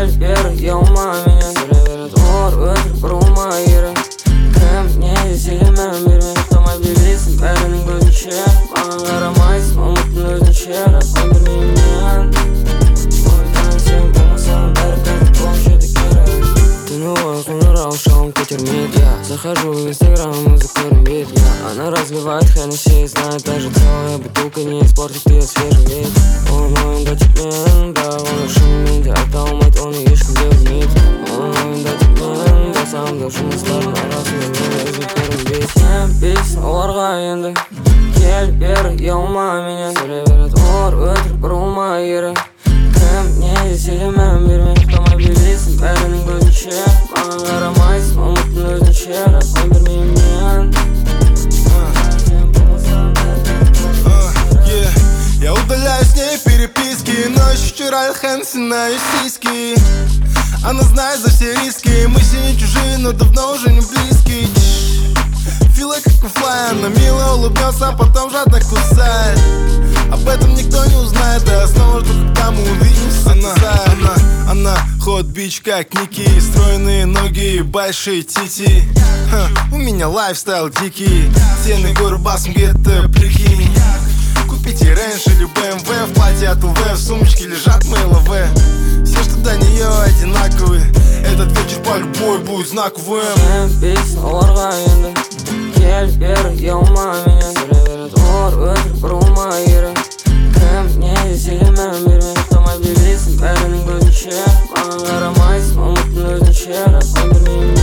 Gel beri yalma меня Süreverет ор өтірік бұрылма ері Кім не десе мән берме Тоқтамай билейсің бәрінің көзінше Маған қарамайсың ұмыттың өзінше Растан бермеймін мен Ойдан сен болмасаң бәрі тәртіп болып жеді керек Түні бойы қоңырау шалым көтермейді Захожу в инстаграм, музыка көрінбейді Она разливает Хеннесси, знает даже целая бутылка не испортит ее свежий вид Оның ойында тек мен, да оны шынымен де айта алмайды Оны ешкім де білмейді Оның ойында тек мен, да сағымдау жұмыстардың арасында мен өзім көрінбейді Сен бейсің оларға енді Кел бері ұялма менен Сөйлей береді олар өтірік бұрылма ері Кім не десе де мән берме Тоқтамай билейсің бәрінің көзінше Маған қарамайсың ұмыттың өзінше Растан бермеймін мен Я удаляю с ней переписки, но еще вчера Хенси на ее сиськи. Она знает за все риски, мы с ней не чужие, но давно уже не близкие. Feel like a fly, она мило улыбнется, а потом жадно кусает. Об этом никто не узнает, а снова жду, когда мы увидимся. Она хот бич как Ники, стройные ноги и большие тити. У меня лайфстайл дикий, цены горы басом где-то прикинь. Купите Рэнш или БМВ, в платье от ЛВ, в сумочке лежат мои ЛВ. Все, что до нее одинаковые, этот вечер по любой будет знаковым. Сен бейсің оларға енді Кел бері ұялма менен Сөйлей береді олар өтірік бұрылма ері Кім не десе де мән берме Тоқтамай билейсің бәрінің көзінше Маған қарамайсың ұмыттың өзінше Растан бермеймін